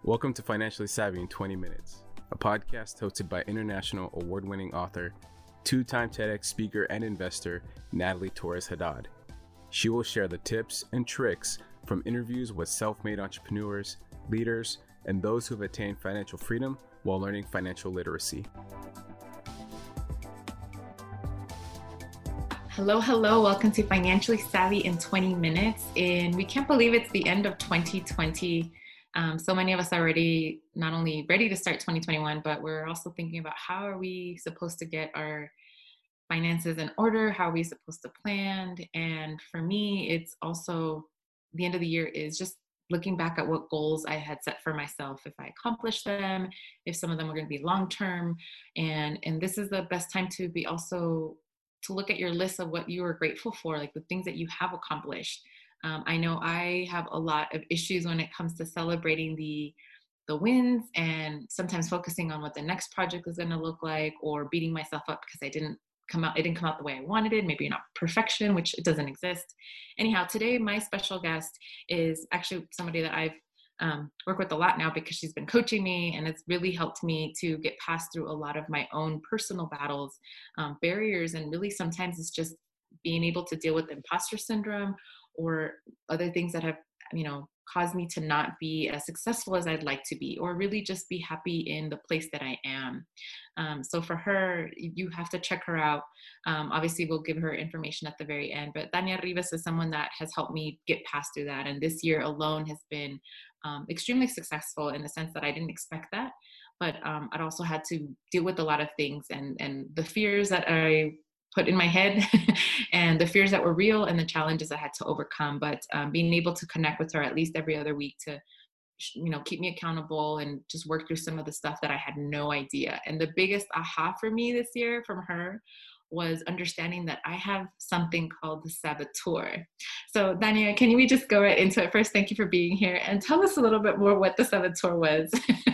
Welcome to Financially Savvy in 20 Minutes, a podcast hosted by international award-winning author, two-time TEDx speaker and investor, Natalie Torres Haddad. She will share the tips and tricks from interviews with self-made entrepreneurs, leaders, and those who have attained financial freedom while learning financial literacy. Hello. Welcome to Financially Savvy in 20 Minutes. And we can't believe it's the end of 2020. So many of us are already not only ready to start 2021, but we're also thinking about how are we supposed to get our finances in order? How are we supposed to plan? And for me, it's also the end of the year is just looking back at what goals I had set for myself, if I accomplished them, if some of them were going to be long-term. And this is the best time to be also to look at your list of what you are grateful for, like the things that you have accomplished. I know I have a lot of issues when it comes to celebrating the wins and sometimes focusing on what the next project is going to look like, or beating myself up because it didn't come out the way I wanted it. Maybe not perfection, which it doesn't exist. Anyhow, today my special guest is actually somebody that I've worked with a lot now because she's been coaching me, and it's really helped me to get past through a lot of my own personal battles, barriers, and really sometimes it's just being able to deal with imposter syndrome or other things that have, caused me to not be as successful as I'd like to be, or really just be happy in the place that I am. So for her, you have to check her out. Obviously, we'll give her information at the very end, but Tania Rivas is someone that has helped me get past through that. And this year alone has been extremely successful in the sense that I didn't expect that, but I'd also had to deal with a lot of things and the fears that I put in my head and the fears that were real and the challenges I had to overcome. But being able to connect with her at least every other week to, keep me accountable and just work through some of the stuff that I had no idea. And the biggest aha for me this year from her was understanding that I have something called the saboteur. So Dania, can we just go right into it? First, thank you for being here and tell us a little bit more what the saboteur was.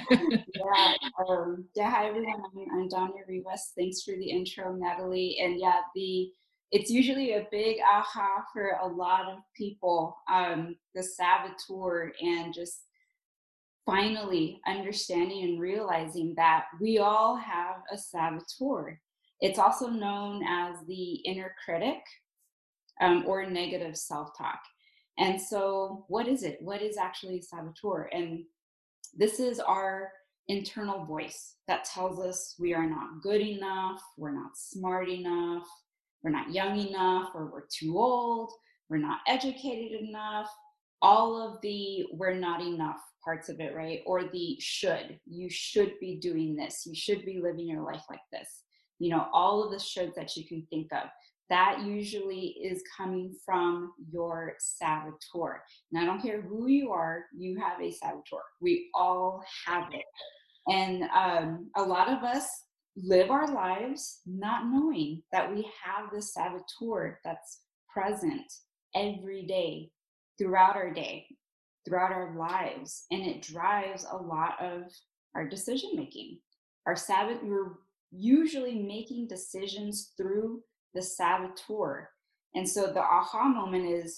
Hi everyone, I'm Dania Rivas. Thanks for the intro, Natalie. And it's usually a big aha for a lot of people, the saboteur, and just finally understanding and realizing that we all have a saboteur. It's also known as the inner critic, or negative self-talk. And so what is it? What is actually a saboteur? And this is our internal voice that tells us we are not good enough, we're not smart enough, we're not young enough, or we're too old, we're not educated enough, all of the we're not enough parts of it, right? Or the you should be doing this, you should be living your life like this. All of the shoulds that you can think of, that usually is coming from your saboteur. And I don't care who you are, you have a saboteur. We all have it. And a lot of us live our lives not knowing that we have this saboteur that's present every day, throughout our day, throughout our lives. And it drives a lot of our decision making. We're usually making decisions through the saboteur. And so the aha moment is,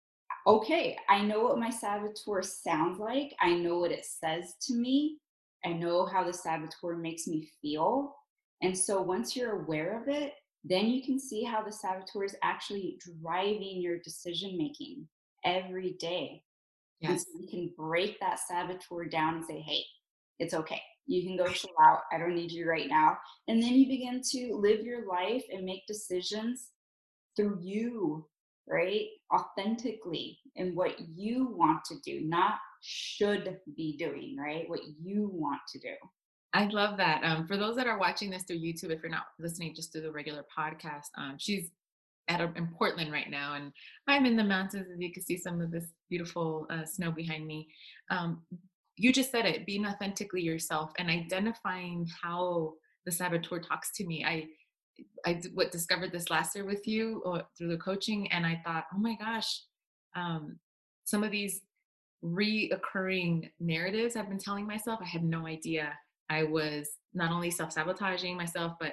okay, I know what my saboteur sounds like. I know what it says to me. I know how the saboteur makes me feel. And so once you're aware of it, then you can see how the saboteur is actually driving your decision making every day. Yes. And so you can break that saboteur down and say, hey, it's okay. You can go chill out. I don't need you right now. And then you begin to live your life and make decisions through you, right? Authentically, and what you want to do, not should be doing, right? What you want to do. I love that. For those that are watching this through YouTube, if you're not listening just through the regular podcast, she's in Portland right now, and I'm in the mountains, and you can see some of this beautiful snow behind me. You just said it, being authentically yourself and identifying how the saboteur talks to me. I discovered this last year with you through the coaching, and I thought, oh my gosh, some of these reoccurring narratives I've been telling myself, I had no idea I was not only self-sabotaging myself, but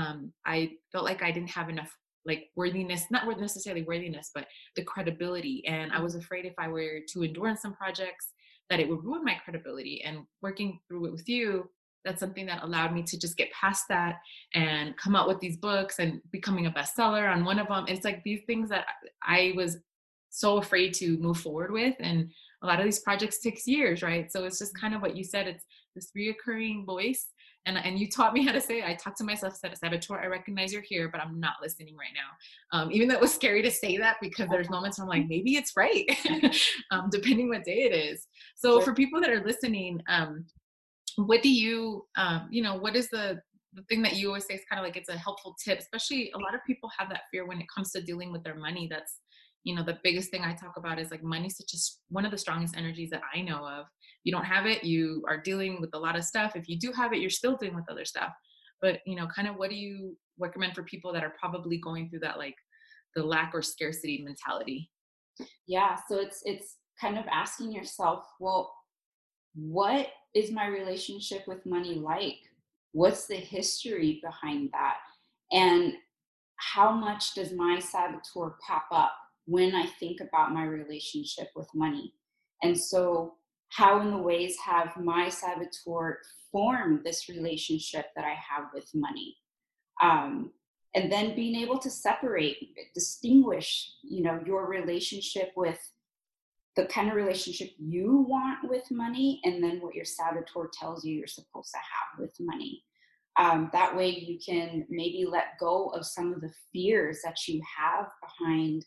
I felt like I didn't have enough worthiness, not necessarily worthiness, but the credibility. And I was afraid if I were to endure in some projects that it would ruin my credibility. And working through it with you, that's something that allowed me to just get past that and come out with these books and becoming a bestseller on one of them. It's like these things that I was so afraid to move forward with. And a lot of these projects takes years, right? So it's just kind of what you said. It's this reoccurring voice. And you taught me how to say it. I talk to myself, said, Saboteur, I recognize you're here, but I'm not listening right now. Even though it was scary to say that, because there's moments where I'm like, maybe it's right, depending what day it is. So for people that are listening, what do you, what is the thing that you always say is kind of like, it's a helpful tip, especially a lot of people have that fear when it comes to dealing with their money. That's, the biggest thing I talk about is like money's such one of the strongest energies that I know of. You don't have it, you are dealing with a lot of stuff. If you do have it, you're still dealing with other stuff. But, kind of what do you recommend for people that are probably going through that, like the lack or scarcity mentality? Yeah. So it's kind of asking yourself, well, what is my relationship with money like? What's the history behind that? And how much does my saboteur pop up when I think about my relationship with money? And so, how in the ways have my saboteur formed this relationship that I have with money? Um, and then being able to separate, distinguish, your relationship with the kind of relationship you want with money, and then what your saboteur tells you you're supposed to have with money. That way you can maybe let go of some of the fears that you have behind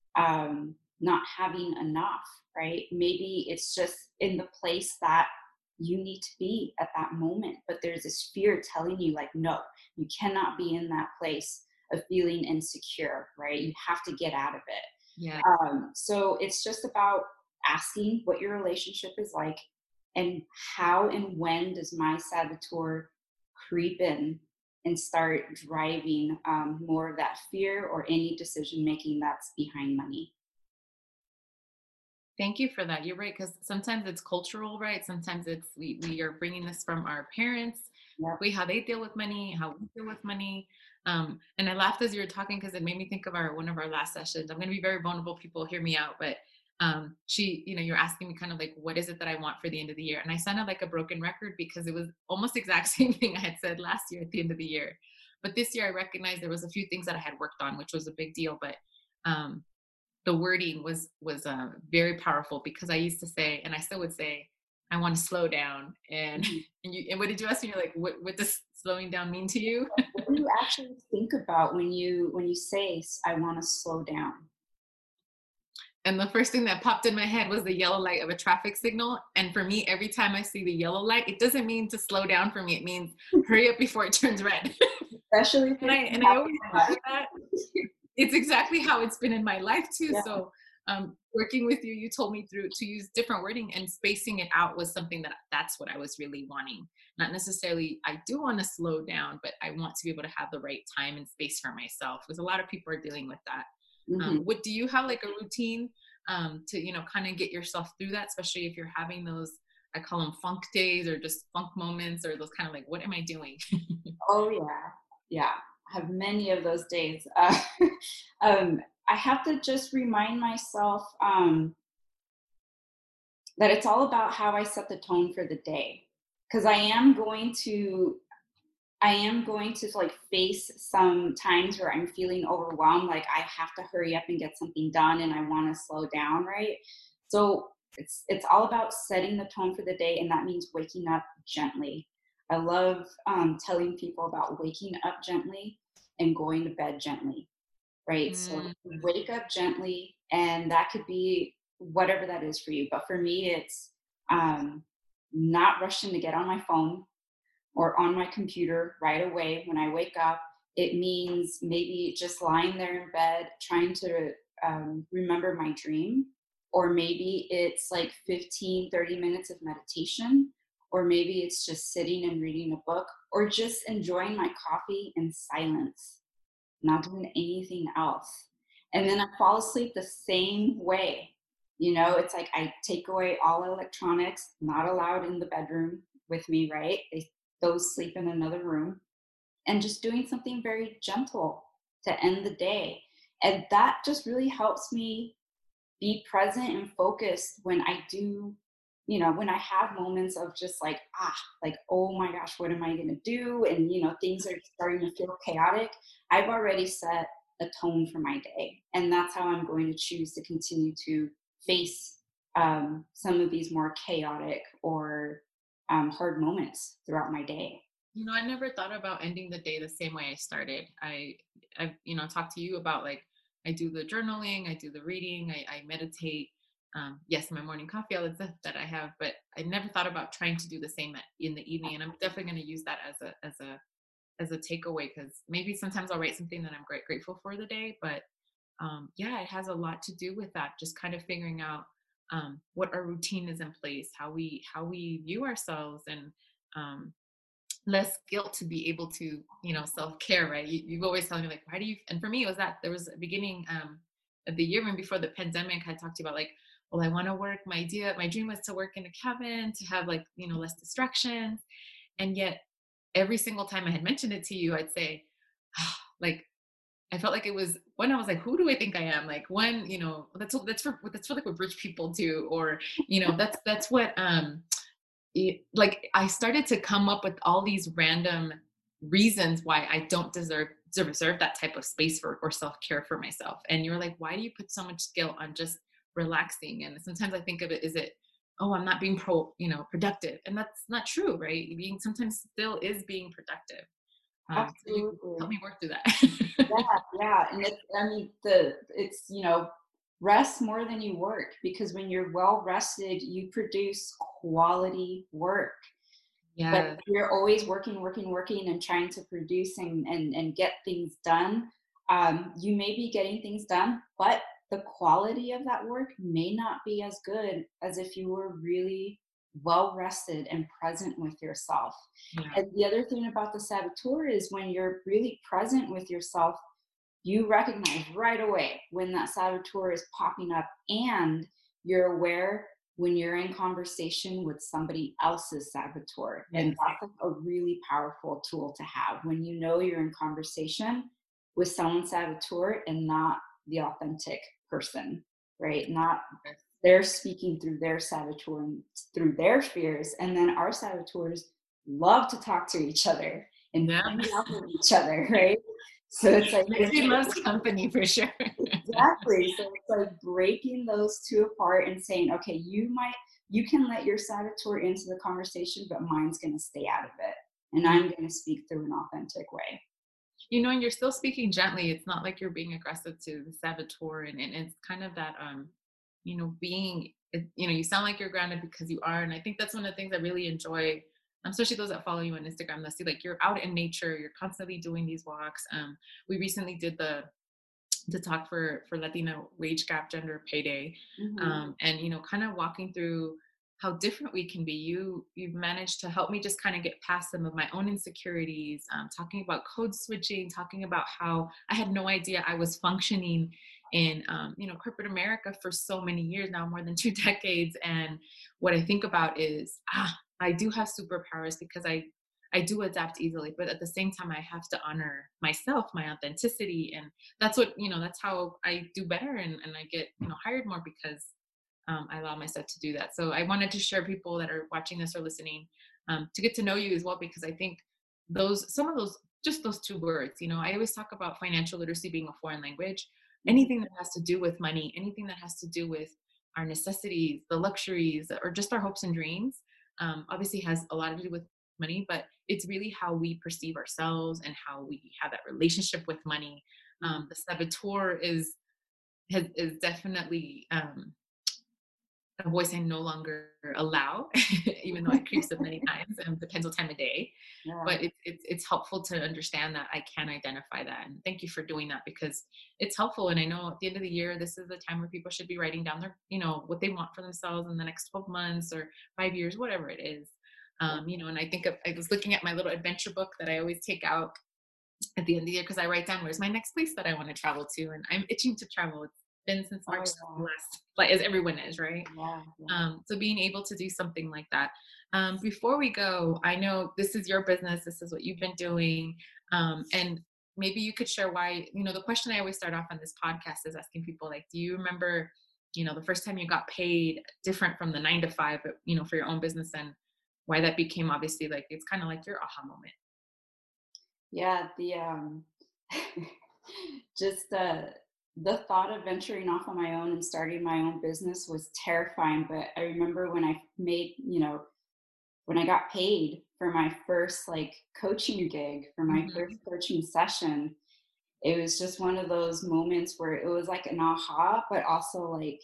not having enough, right? Maybe it's just in the place that you need to be at that moment, but there's this fear telling you like, no, you cannot be in that place of feeling insecure, right? You have to get out of it. Yeah. So it's just about asking what your relationship is like, and how and when does my saboteur creep in and start driving more of that fear or any decision making that's behind money. Thank you for that. You're right, because sometimes it's cultural, right? Sometimes it's we are bringing this from our parents, Yep. how they deal with money, how we deal with money. And I laughed as you were talking because it made me think of one of our last sessions. I'm going to be very vulnerable. People hear me out, but you're asking me kind of like, what is it that I want for the end of the year? And I sounded like a broken record because it was almost the exact same thing I had said last year at the end of the year. But this year I recognized there was a few things that I had worked on, which was a big deal. But the wording was very powerful, because I used to say, and I still would say, I want to slow down. And and what did you ask me? You're like, what does slowing down mean to you? What do you actually think about when you say I want to slow down? And the first thing that popped in my head was the yellow light of a traffic signal. And for me, every time I see the yellow light, it doesn't mean to slow down for me. It means hurry up before it turns red. Especially if I always say that. It's exactly how it's been in my life too. Yeah. So working with you, you told me to use different wording, and spacing it out was something that's what I was really wanting. Not necessarily, I do want to slow down, but I want to be able to have the right time and space for myself, because a lot of people are dealing with that. What do you have like a routine to, kind of get yourself through that, especially if you're having those, I call them funk days or just funk moments, or those kind of like, what am I doing? Oh yeah. Yeah. I have many of those days. I have to just remind myself that it's all about how I set the tone for the day. Because I am going to like face some times where I'm feeling overwhelmed, like I have to hurry up and get something done and I want to slow down, right? So it's all about setting the tone for the day, and that means waking up gently. I love telling people about waking up gently and going to bed gently, right? So wake up gently, and that could be whatever that is for you. But for me, it's not rushing to get on my phone or on my computer right away when I wake up. It means maybe just lying there in bed, trying to remember my dream. Or maybe it's like 15, 30 minutes of meditation. Or maybe it's just sitting and reading a book, or just enjoying my coffee in silence, not doing anything else. And then I fall asleep the same way. It's like I take away all electronics, not allowed in the bedroom with me, right? Those sleep in another room, and just doing something very gentle to end the day. And that just really helps me be present and focused when I do when I have moments of just like, like, oh my gosh, what am I going to do? And, things are starting to feel chaotic. I've already set a tone for my day. And that's how I'm going to choose to continue to face some of these more chaotic or hard moments throughout my day. I never thought about ending the day the same way I started. I've, talked to you about like, I do the journaling, I do the reading, I meditate. Yes, my morning coffee, all the stuff that I have, but I never thought about trying to do the same in the evening. And I'm definitely going to use that as a takeaway, because maybe sometimes I'll write something that I'm grateful for the day, but yeah, it has a lot to do with that. Just kind of figuring out what our routine is in place, how we view ourselves, and um, less guilt to be able to, self-care, right? You've always telling me like, why do you, and for me, it was that there was a beginning of the year, even before the pandemic, I talked to you about like, well, I want to work, my dream was to work in a cabin, to have like, less distractions. And yet every single time I had mentioned it to you, I'd say, like, I felt like it was when I was like, who do I think I am? Like when, that's for like what rich people do, or, that's what, like I started to come up with all these random reasons why I don't deserve that type of space for or self-care for myself. And you're like, why do you put so much guilt on just relaxing? And sometimes I think of it, is it, oh, I'm not being productive. And that's not true, right? Being sometimes still is being productive. So you help Absolutely. me work through Yeah, that. yeah. And it's, rest more than you work, because when you're well rested, you produce quality work. But Yeah. if you're always working, working, working and trying to produce and get things done, you may be getting things done, but the quality of that work may not be as good as if you were really well rested and present with yourself. Yeah. And the other thing about the saboteur is when you're really present with yourself, you recognize right away when that saboteur is popping up, and you're aware when you're in conversation with somebody else's saboteur. And Yes. that's like a really powerful tool to have when you know you're in conversation with someone's saboteur and not the authentic person, right? Not they're speaking through their saboteur and through their fears. And then our saboteurs love to talk to each other and Yeah. feed off of each other, right? So it's like She loves company for sure. exactly. So it's like breaking those two apart and saying, okay, you can let your saboteur into the conversation, but mine's going to stay out of it, and I'm going to speak through an authentic way. And you're still speaking gently. It's not like you're being aggressive to the saboteur, and it's kind of that being, you sound like you're grounded because you are. And I think that's one of the things I really enjoy, especially those that follow you on Instagram, that see like you're out in nature, you're constantly doing these walks. We recently did the talk for Latino Wage Gap Gender Pay Day, Mm-hmm. and kind of walking through how different we can be. You've managed to help me just kind of get past some of my own insecurities, talking about code switching, talking about how I had no idea I was functioning in corporate America for so many years now, more than 2 decades. And what I think about is I do have superpowers because I do adapt easily, but at the same time I have to honor myself, my authenticity. And that's what, that's how I do better, and I get hired more, because I allow myself to do that. So I wanted to share, people that are watching this or listening, to get to know you as well, because I think some of those, just those two words, I always talk about financial literacy being a foreign language. Mm-hmm. Anything that has to do with money, anything that has to do with our necessities, the luxuries, or just our hopes and dreams, obviously has a lot to do with money, but it's really how we perceive ourselves and how we have that relationship with money. The saboteur is definitely a voice I no longer allow, even though it creeps up many times, and depends what time of day. Yeah. But it's helpful to understand that I can identify that. And thank you for doing that, because it's helpful. And I know at the end of the year, this is the time where people should be writing down their, what they want for themselves in the next 12 months or 5 years, whatever it is. And I think I was looking at my little adventure book that I always take out at the end of the year, because I write down where's my next place that I want to travel to, and I'm itching to travel. It's been since March Oh, last, like as everyone is, right? yeah. Yeah. So being able to do something like that. Before we go, I know this is your business, this is what you've been doing, and maybe you could share why. The question I always start off on this podcast is asking people like, do you remember the first time you got paid different from the 9 to 5, but, for your own business, and why that became obviously like, it's kind of like your aha moment. Yeah, the just the thought of venturing off on my own and starting my own business was terrifying. But I remember when I made, when I got paid for my first like coaching gig, for my first Mhm. coaching session, it was just one of those moments where it was like an aha, but also like,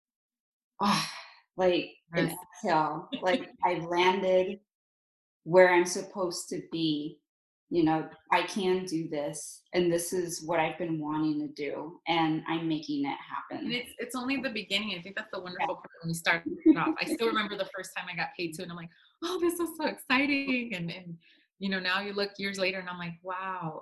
ah, like an Yes. exhale. Like I landed where I'm supposed to be. I can do this, and this is what I've been wanting to do, and I'm making it And happen. it's only the beginning. I think that's the wonderful Yeah. part when we start off. I still remember the first time I got paid too, and I'm like, oh, this is so exciting. And now you look years later, and I'm like, wow,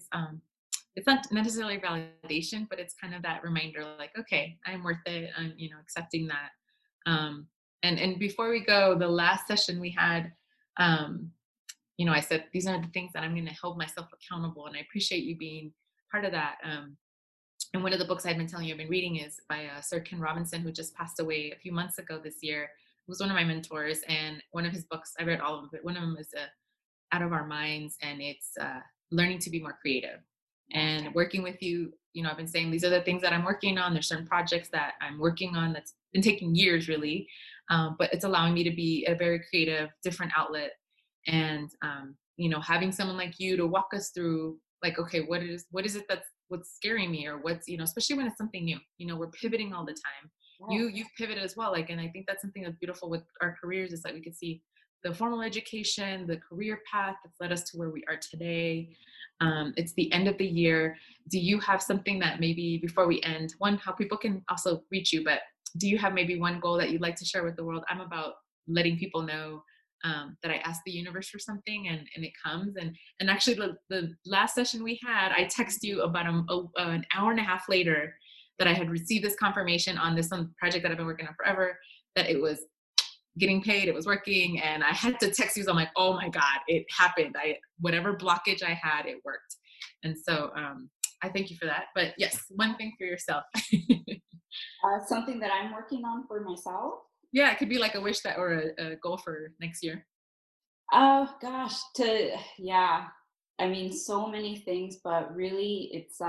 it's not necessarily validation, but it's kind of that reminder, like, okay, I'm worth it. I'm accepting that. Um, and before we go, the last session we had, um, I said these are the things that I'm going to hold myself accountable, and I appreciate you being part of that. And one of the books I've been telling you I've been reading is by Sir Ken Robinson, who just passed away a few months ago this year. He was one of my mentors, and one of his books, I read all of it. One of them is Out of Our Minds, and it's learning to be more creative. And working with you, I've been saying these are the things that I'm working on. There's certain projects that I'm working on that's been taking years, really, but it's allowing me to be a very creative, different outlet. And having someone like you to walk us through, like, okay, what is it that's what's scaring me, or what's, especially when it's something new. We're pivoting all the time. Yeah. You've pivoted as well, like, and I think that's something that's beautiful with our careers, is that we can see the formal education, the career path that's led us to where we are today. It's the end of the year. Do you have something that, maybe before we end, one, how people can also reach you, but do you have maybe one goal that you'd like to share with the world? I'm about letting people know that I asked the universe for something, and it comes. And actually, the last session we had, I text you about an hour and a half later that I had received this confirmation on this project that I've been working on forever, that it was getting paid, it was working, and I had to text you. So I'm like, oh my God, it happened. Whatever blockage I had, it worked. And so I thank you for that. But yes, one thing for yourself. Something that I'm working on for myself. Yeah, it could be like a wish that, or a goal for next year. Oh gosh, yeah. I mean, so many things, but really, it's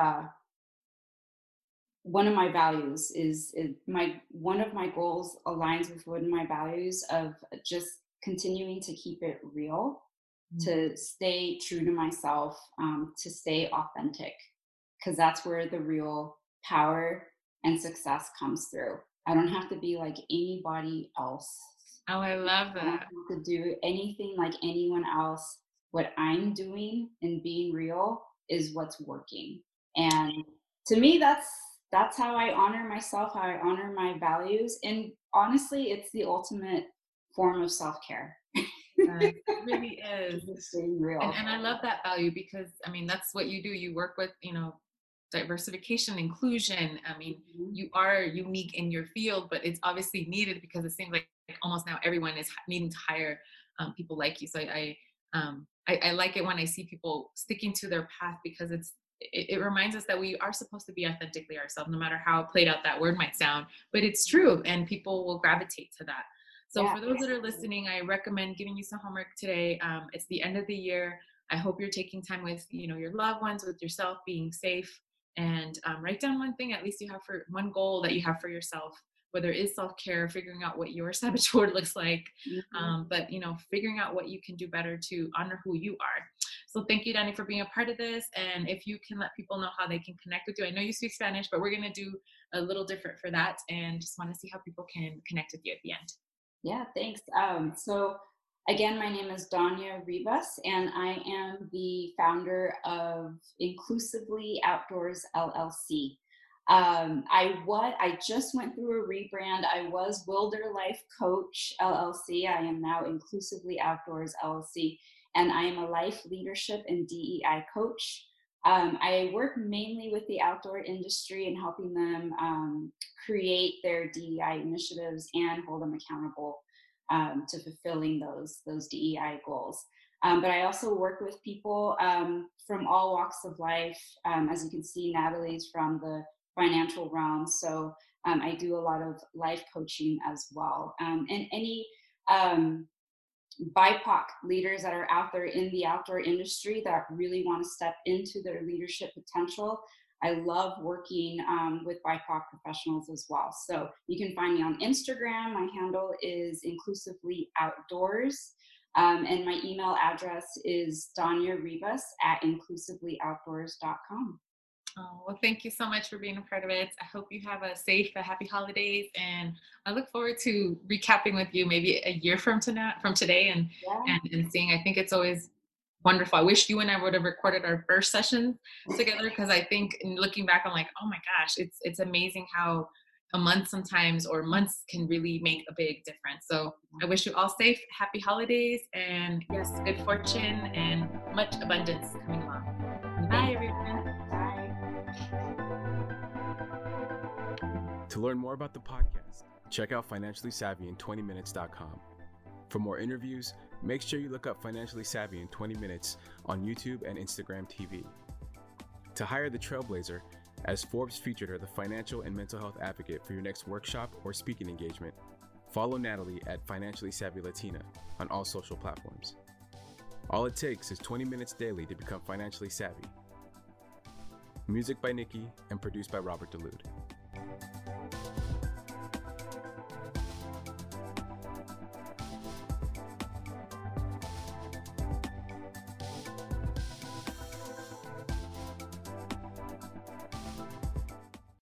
one of my values is my one of my goals aligns with one of my values of just continuing to keep it real, Mm. to stay true to myself, to stay authentic, because that's where the real power and success comes through. I don't have to be like anybody else. Oh, I love I don't that. have to do anything like anyone else. What I'm doing and being real is what's working. And to me, that's how I honor myself, how I honor my values. And honestly, it's the ultimate form of self-care. It really is. Just staying real. And I love that value, because I mean, that's what you do. You work with, diversification, inclusion. I mean, Mhm. you are unique in your field, but it's obviously needed, because it seems like almost now everyone is needing to hire people like you. So I like it when I see people sticking to their path, because it reminds us that we are supposed to be authentically ourselves, no matter how played out that word might sound, but it's true, and people will gravitate to that. So Yeah. for those that are listening, I recommend giving you some homework today. It's the end of the year. I hope you're taking time with, your loved ones, with yourself, being safe, and write down one thing at least you have, for one goal that you have for yourself, whether it is self-care, figuring out what your saboteur looks like, Mhm. but figuring out what you can do better to honor who you are. So thank you, Danny, for being a part of this. And if you can let people know how they can connect with you. I know you speak Spanish, but we're going to do a little different for that, and just want to see how people can connect with you at the end. Yeah, thanks. So again, my name is Danya Rivas, and I am the founder of Inclusively Outdoors LLC. I just went through a rebrand. I was Wilder Life Coach LLC. I am now Inclusively Outdoors LLC, and I am a life leadership and DEI coach. I work mainly with the outdoor industry and helping them create their DEI initiatives and hold them accountable to fulfilling those DEI goals. But I also work with people from all walks of life. As you can see, Natalie's from the financial realm. So I do a lot of life coaching as well. And any BIPOC leaders that are out there in the outdoor industry that really want to step into their leadership potential, I love working with BIPOC professionals as well. So you can find me on Instagram. My handle is Inclusively Outdoors. And my email address is danyarivas@inclusivelyoutdoors.com. Oh, well, thank you so much for being a part of it. I hope you have a safe, a happy holidays, and I look forward to recapping with you maybe a year from today, and Yeah. and seeing. I think it's always wonderful. I wish you and I would have recorded our first sessions together, because I think in looking back, I'm like, oh my gosh, it's amazing how a month sometimes or months can really make a big difference. So I wish you all safe, happy holidays, and yes, good fortune and much abundance coming along. Bye, everyone. Bye. To learn more about the podcast, check out Financially Savvy in 20minutes.com. For more interviews, make sure you look up Financially Savvy in 20 Minutes on YouTube and Instagram TV. To hire the Trailblazer, as Forbes featured her the financial and mental health advocate for your next workshop or speaking engagement, follow Natalie at Financially Savvy Latina on all social platforms. All it takes is 20 minutes daily to become financially savvy. Music by Nikki and produced by Robert DeLude.